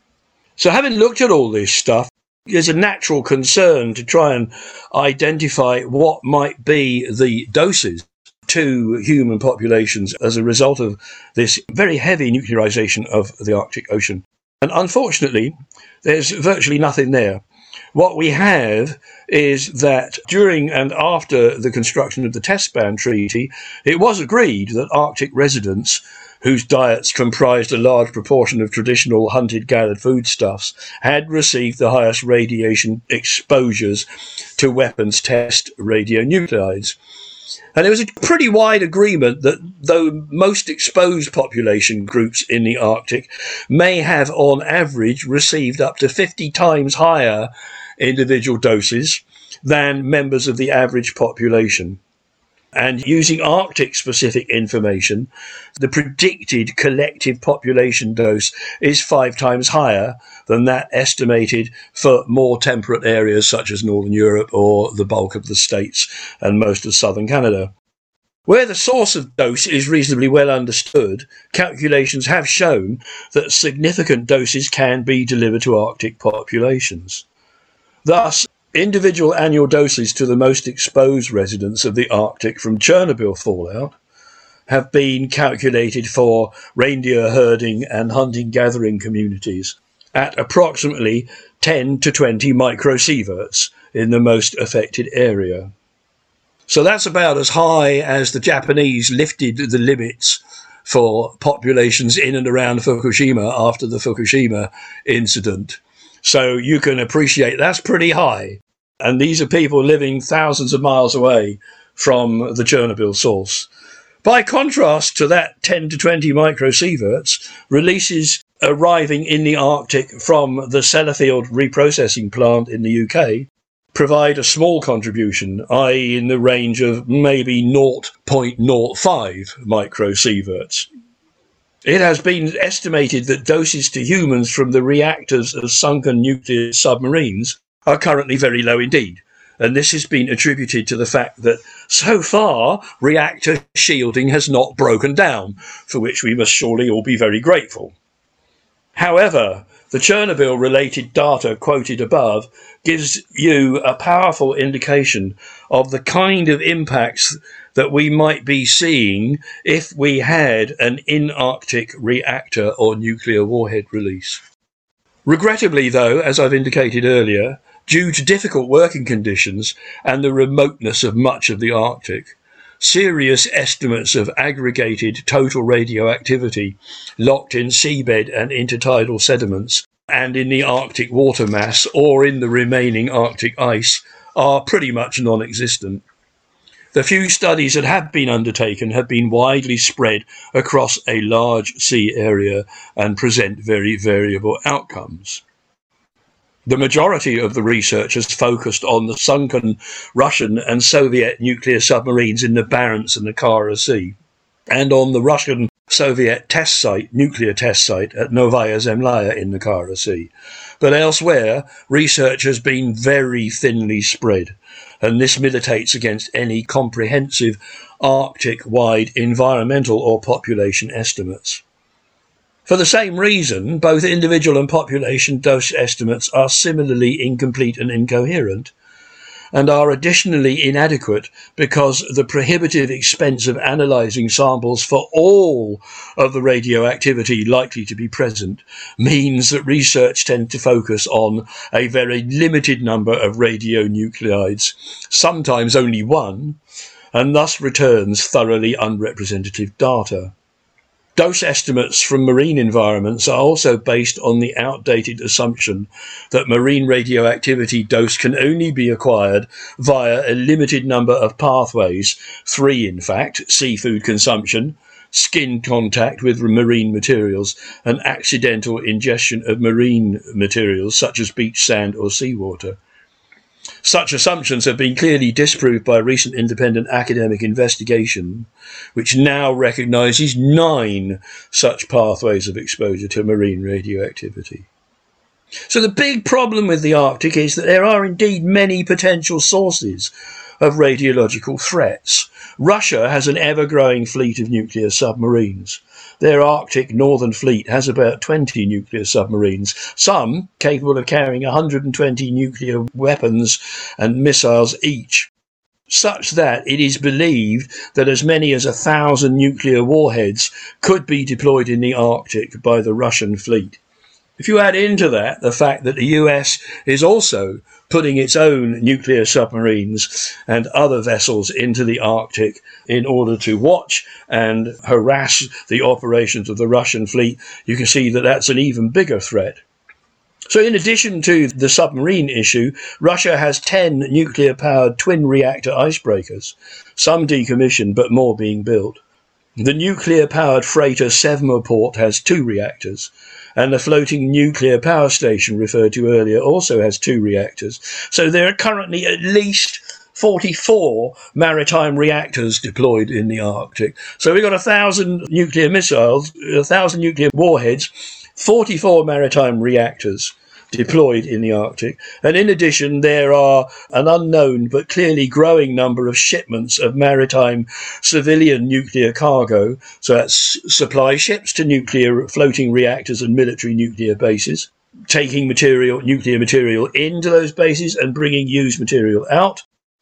So having looked at all this stuff, there's a natural concern to try and identify what might be the doses to human populations as a result of this very heavy nuclearization of the Arctic Ocean. And unfortunately, there's virtually nothing there. What we have is that during and after the construction of the Test Ban Treaty, it was agreed that Arctic residents whose diets comprised a large proportion of traditional hunted-gathered foodstuffs had received the highest radiation exposures to weapons test radionuclides. And there was a pretty wide agreement that though most exposed population groups in the Arctic may have on average received up to fifty times higher individual doses than members of the average population. And using Arctic-specific information, the predicted collective population dose is five times higher than that estimated for more temperate areas such as Northern Europe or the bulk of the States and most of southern Canada. Where the source of dose is reasonably well understood, calculations have shown that significant doses can be delivered to Arctic populations. Thus, individual annual doses to the most exposed residents of the Arctic from Chernobyl fallout have been calculated for reindeer herding and hunting-gathering communities at approximately ten to twenty microsieverts in the most affected area. So that's about as high as the Japanese lifted the limits for populations in and around Fukushima after the Fukushima incident. So you can appreciate that's pretty high. And these are people living thousands of miles away from the Chernobyl source. By contrast to that ten to twenty microsieverts, releases arriving in the Arctic from the Sellafield reprocessing plant in the U K provide a small contribution, that is in the range of maybe zero point zero five microsieverts. It has been estimated that doses to humans from the reactors of sunken nuclear submarines are currently very low indeed. And this has been attributed to the fact that so far reactor shielding has not broken down, for which we must surely all be very grateful. However, the Chernobyl-related data quoted above gives you a powerful indication of the kind of impacts that we might be seeing if we had an in-Arctic reactor or nuclear warhead release. Regrettably, though, as I've indicated earlier, due to difficult working conditions and the remoteness of much of the Arctic, serious estimates of aggregated total radioactivity locked in seabed and intertidal sediments and in the Arctic water mass or in the remaining Arctic ice are pretty much non-existent. The few studies that have been undertaken have been widely spread across a large sea area and present very variable outcomes. The majority of the research has focused on the sunken Russian and Soviet nuclear submarines in the Barents and the Kara Sea, and on the Russian-Soviet test site, nuclear test site at Novaya Zemlya in the Kara Sea. But elsewhere, research has been very thinly spread, and this militates against any comprehensive Arctic-wide environmental or population estimates. For the same reason, both individual and population dose estimates are similarly incomplete and incoherent, and are additionally inadequate because the prohibitive expense of analysing samples for all of the radioactivity likely to be present means that research tends to focus on a very limited number of radionuclides, sometimes only one, and thus returns thoroughly unrepresentative data. Dose estimates from marine environments are also based on the outdated assumption that marine radioactivity dose can only be acquired via a limited number of pathways, three in fact: seafood consumption, skin contact with marine materials, and accidental ingestion of marine materials such as beach sand or seawater. Such assumptions have been clearly disproved by recent independent academic investigation, which now recognises nine such pathways of exposure to marine radioactivity. So the big problem with the Arctic is that there are indeed many potential sources of radiological threats. Russia has an ever-growing fleet of nuclear submarines. Their Arctic Northern Fleet has about twenty nuclear submarines, some capable of carrying one hundred twenty nuclear weapons and missiles each, such that it is believed that as many as a thousand nuclear warheads could be deployed in the Arctic by the Russian fleet. If you add into that the fact that the U S is also putting its own nuclear submarines and other vessels into the Arctic in order to watch and harass the operations of the Russian fleet, you can see that that's an even bigger threat. So in addition to the submarine issue, Russia has ten nuclear-powered twin-reactor icebreakers, some decommissioned but more being built. The nuclear-powered freighter Sevastopol has two reactors, and the floating nuclear power station referred to earlier also has two reactors. So there are currently at least forty-four maritime reactors deployed in the Arctic. So we've got a thousand nuclear missiles, a thousand nuclear warheads, forty-four maritime reactors deployed in the Arctic. And in addition, there are an unknown but clearly growing number of shipments of maritime civilian nuclear cargo. So that's supply ships to nuclear floating reactors and military nuclear bases, taking material, nuclear material into those bases and bringing used material out.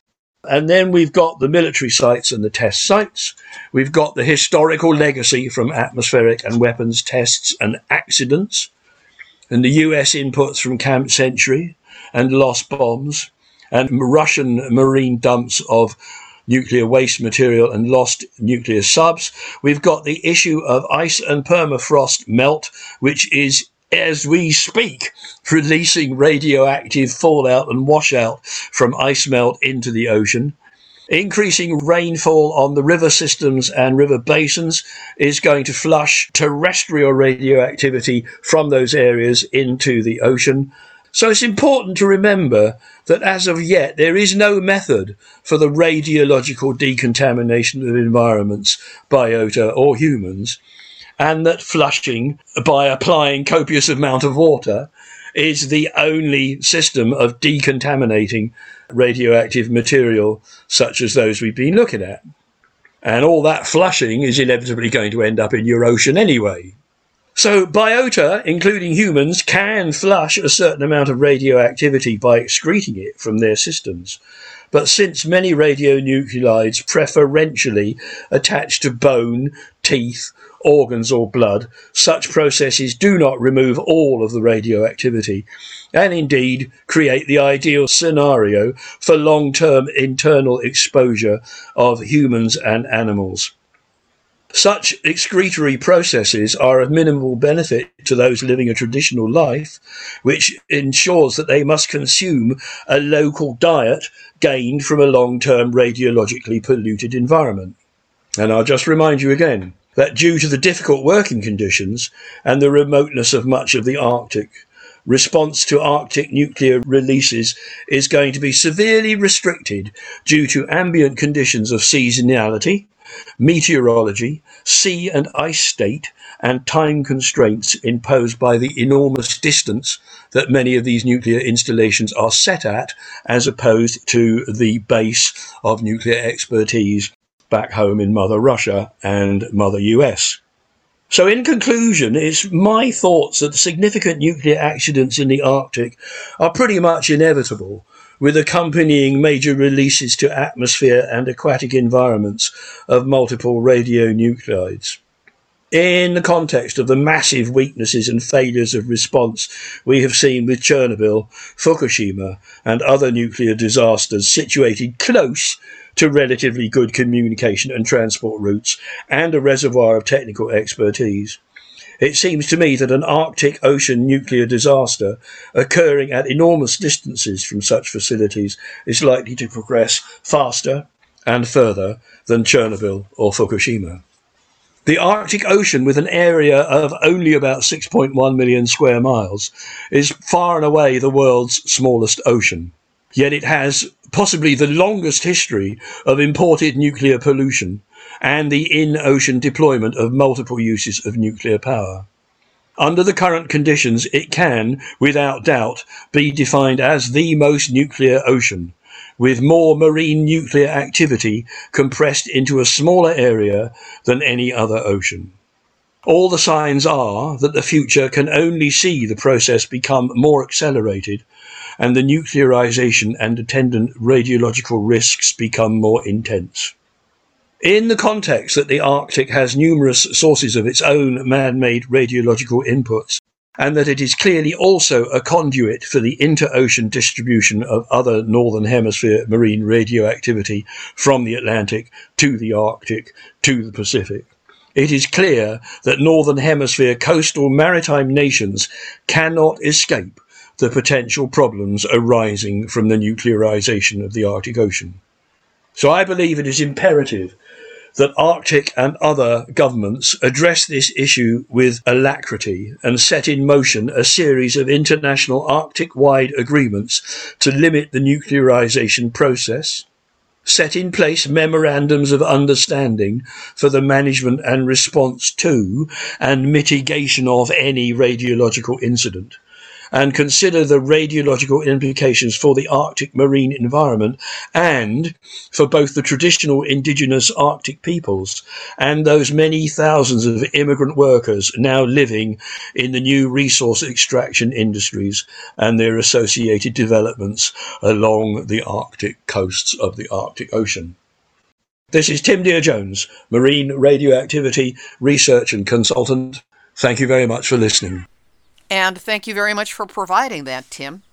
And then we've got the military sites and the test sites. We've got the historical legacy from atmospheric and weapons tests and accidents, and the U S inputs from Camp Century and lost bombs, and Russian marine dumps of nuclear waste material and lost nuclear subs. We've got the issue of ice and permafrost melt, which is, as we speak, releasing radioactive fallout and washout from ice melt into the ocean. Increasing rainfall on the river systems and river basins is going to flush terrestrial radioactivity from those areas into the ocean. So it's important to remember that as of yet, there is no method for the radiological decontamination of environments, biota or humans, and that flushing by applying copious amount of water is the only system of decontaminating radioactive material such as those we've been looking at. And all that flushing is inevitably going to end up in your ocean anyway. So biota, including humans, can flush a certain amount of radioactivity by excreting it from their systems. But since many radionuclides preferentially attach to bone, teeth, organs or blood, such processes do not remove all of the radioactivity and indeed create the ideal scenario for long-term internal exposure of humans and animals. Such excretory processes are of minimal benefit to those living a traditional life, which ensures that they must consume a local diet gained from a long-term radiologically polluted environment. And I'll just remind you again that due to the difficult working conditions and the remoteness of much of the Arctic, response to Arctic nuclear releases is going to be severely restricted due to ambient conditions of seasonality, meteorology, sea and ice state, and time constraints imposed by the enormous distance that many of these nuclear installations are set at, as opposed to the base of nuclear expertise back home in Mother Russia and Mother U S. So in conclusion, it's my thoughts that significant nuclear accidents in the Arctic are pretty much inevitable, with accompanying major releases to atmosphere and aquatic environments of multiple radionuclides. In the context of the massive weaknesses and failures of response we have seen with Chernobyl, Fukushima, and other nuclear disasters situated close to relatively good communication and transport routes and a reservoir of technical expertise, it seems to me that an Arctic Ocean nuclear disaster occurring at enormous distances from such facilities is likely to progress faster and further than Chernobyl or Fukushima. The Arctic Ocean, with an area of only about six point one million square miles, is far and away the world's smallest ocean. Yet it has possibly the longest history of imported nuclear pollution and the in-ocean deployment of multiple uses of nuclear power. Under the current conditions, it can, without doubt, be defined as the most nuclear ocean, with more marine nuclear activity compressed into a smaller area than any other ocean. All the signs are that the future can only see the process become more accelerated and the nuclearization and attendant radiological risks become more intense. In the context that the Arctic has numerous sources of its own man-made radiological inputs, and that it is clearly also a conduit for the inter-ocean distribution of other Northern Hemisphere marine radioactivity from the Atlantic to the Arctic to the Pacific, it is clear that Northern Hemisphere coastal maritime nations cannot escape the potential problems arising from the nuclearization of the Arctic Ocean. So I believe it is imperative that Arctic and other governments address this issue with alacrity and set in motion a series of international Arctic-wide agreements to limit the nuclearization process, set in place memorandums of understanding for the management and response to and mitigation of any radiological incident, and consider the radiological implications for the Arctic marine environment and for both the traditional indigenous Arctic peoples and those many thousands of immigrant workers now living in the new resource extraction industries and their associated developments along the Arctic coasts of the Arctic Ocean. This is Tim Dear-Jones, Marine Radioactivity Research and Consultant. Thank you very much for listening. And thank you very much for providing that, Tim.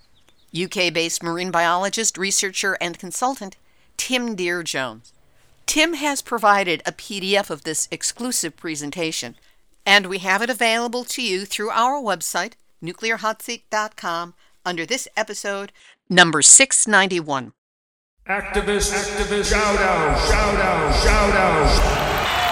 U K-based marine biologist, researcher, and consultant, Tim Dear-Jones. Tim has provided a P D F of this exclusive presentation, and we have it available to you through our website, nuclear hot seat dot com, under this episode, number six ninety-one. Activist, activist, shout out, shout out, shout out.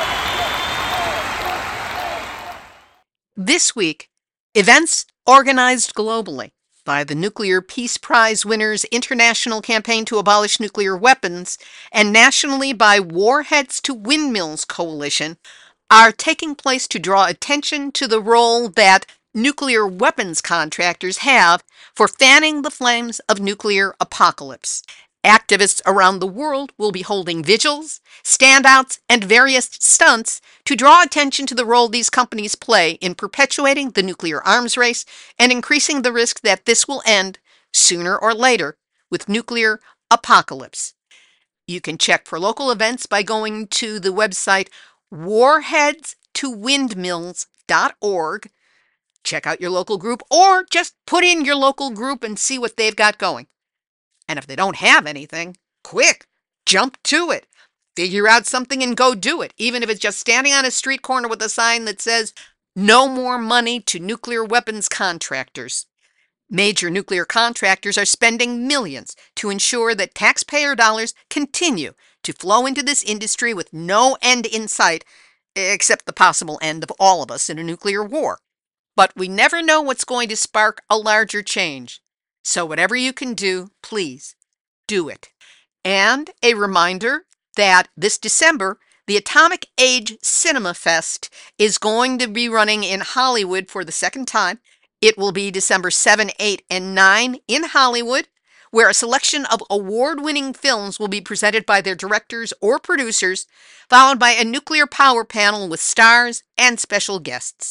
This week, events organized globally by the Nuclear Peace Prize winners' International Campaign to Abolish Nuclear Weapons and nationally by Warheads to Windmills Coalition are taking place to draw attention to the role that nuclear weapons contractors have for fanning the flames of nuclear apocalypse. Activists around the world will be holding vigils, standouts, and various stunts to draw attention to the role these companies play in perpetuating the nuclear arms race and increasing the risk that this will end, sooner or later, with nuclear apocalypse. You can check for local events by going to the website warheads to windmills dot org. Check out your local group, or just put in your local group and see what they've got going. And if they don't have anything, quick, jump to it. Figure out something and go do it, even if it's just standing on a street corner with a sign that says, "No more money to nuclear weapons contractors." Major nuclear contractors are spending millions to ensure that taxpayer dollars continue to flow into this industry with no end in sight, except the possible end of all of us in a nuclear war. But we never know what's going to spark a larger change. So whatever you can do, please do it. And a reminder that this December, the Atomic Age Cinema Fest is going to be running in Hollywood for the second time. It will be December seventh, eighth, and ninth in Hollywood, where a selection of award-winning films will be presented by their directors or producers, followed by a nuclear power panel with stars and special guests.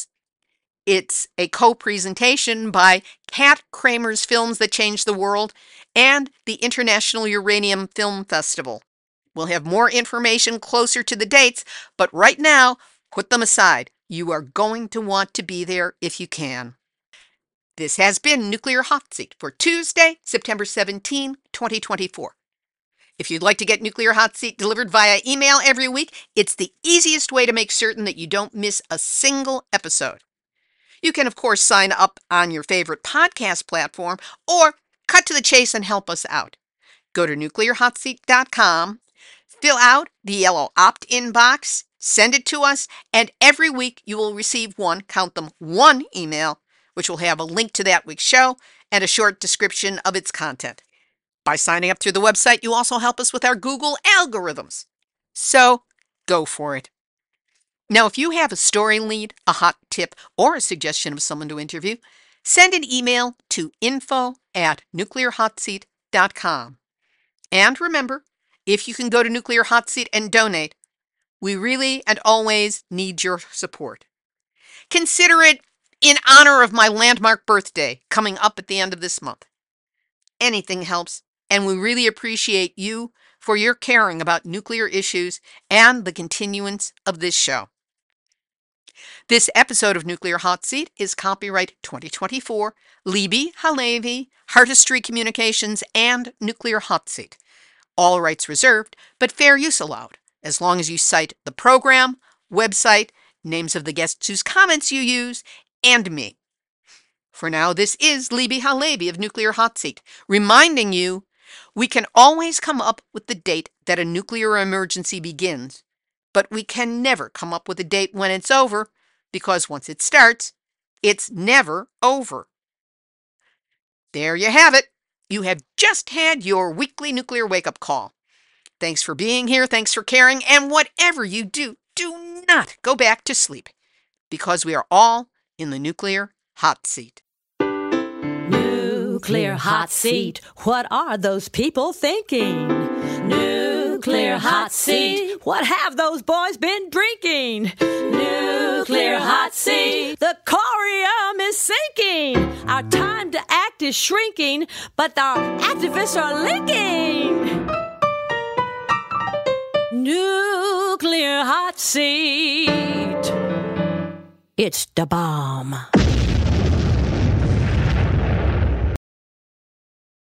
It's a co-presentation by Kat Kramer's Films That Changed the World and the International Uranium Film Festival. We'll have more information closer to the dates, but right now, put them aside. You are going to want to be there if you can. This has been Nuclear Hot Seat for Tuesday, September seventeenth, twenty twenty-four. If you'd like to get Nuclear Hot Seat delivered via email every week, it's the easiest way to make certain that you don't miss a single episode. You can, of course, sign up on your favorite podcast platform or cut to the chase and help us out. Go to nuclear hot seat dot com, fill out the yellow opt-in box, send it to us, and every week you will receive one, count them, one email, which will have a link to that week's show and a short description of its content. By signing up through the website, you also help us with our Google algorithms. So, go for it. Now, if you have a story lead, a hot tip, or a suggestion of someone to interview, send an email to info at nuclear hot seat dot com. And remember, if you can go to Nuclear Hot Seat and donate, we really and always need your support. Consider it in honor of my landmark birthday coming up at the end of this month. Anything helps, and we really appreciate you for your caring about nuclear issues and the continuance of this show. This episode of Nuclear Hot Seat is copyright twenty twenty-four, Libby Halevi, Heartistry Communications, and Nuclear Hot Seat. All rights reserved, but fair use allowed, as long as you cite the program, website, names of the guests whose comments you use, and me. For now, this is Libby Halevi of Nuclear Hot Seat, reminding you we can always come up with the date that a nuclear emergency begins, but we can never come up with a date when it's over, because once it starts, it's never over. There you have it. You have just had your weekly nuclear wake-up call. Thanks for being here, thanks for caring, and whatever you do, do not go back to sleep, because we are all in the Nuclear Hot Seat. Nuclear hot seat. What are those people thinking? Nuclear hot seat. What have those boys been drinking? Nuclear hot seat. The corium is sinking. Our time to act is shrinking, but our activists are linking. Nuclear hot seat. It's the bomb.